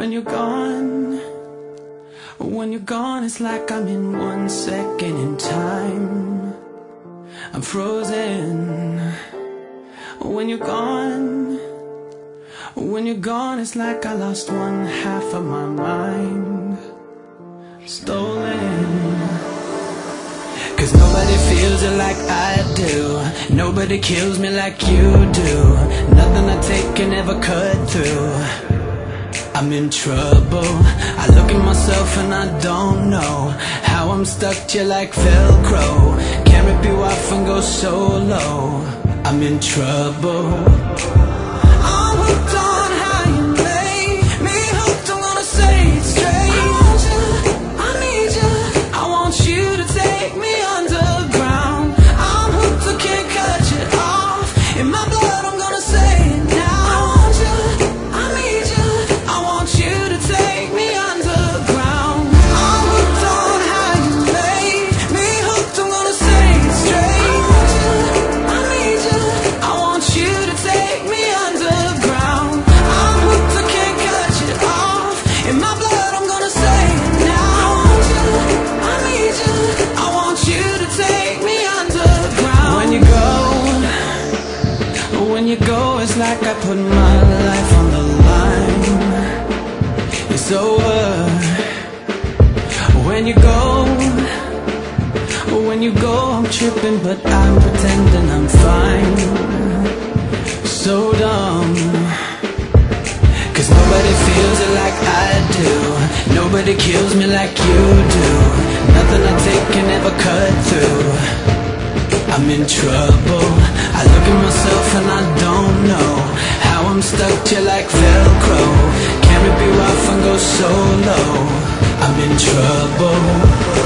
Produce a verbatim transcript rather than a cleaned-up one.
When you're gone, when you're gone, it's like I'm in one second in time. I'm frozen. When you're gone, when you're gone, it's like I lost one half of my mind. Stolen. Cause nobody feels it like I do. Nobody kills me like you do. Nothing I take can ever cut through. I'm in trouble. I look at myself and I don't know how I'm stuck to you like Velcro. Can't rip you off and go solo. I'm in trouble. I'm hooked on how you make me hooked. I'm gonna say it straight. I want you, I need you. I want you to take me underground. I'm hooked, I can't cut you off. In my blood, I'm gonna say it now. I want you, I need you. I want you to take me underground. I'm hooked on how you make me hooked. I'm gonna say it straight. I want you, I need you. I want you to take me underground. I'm hooked, I can't cut you off. In my blood, I'm gonna say it now. I want you, I need you. I want you to take me underground. When you go, when you go, it's like I put my life on the line. It's over. When you go, when you go, I'm tripping, but I'm pretending I'm fine. So dumb. Cause nobody feels it like I do. Nobody kills me like you do. Nothing I take can ever cut through. I'm in trouble. I look at myself and I don't know how I'm stuck to you like Velcro. Can't rip you off and go solo. I'm in trouble.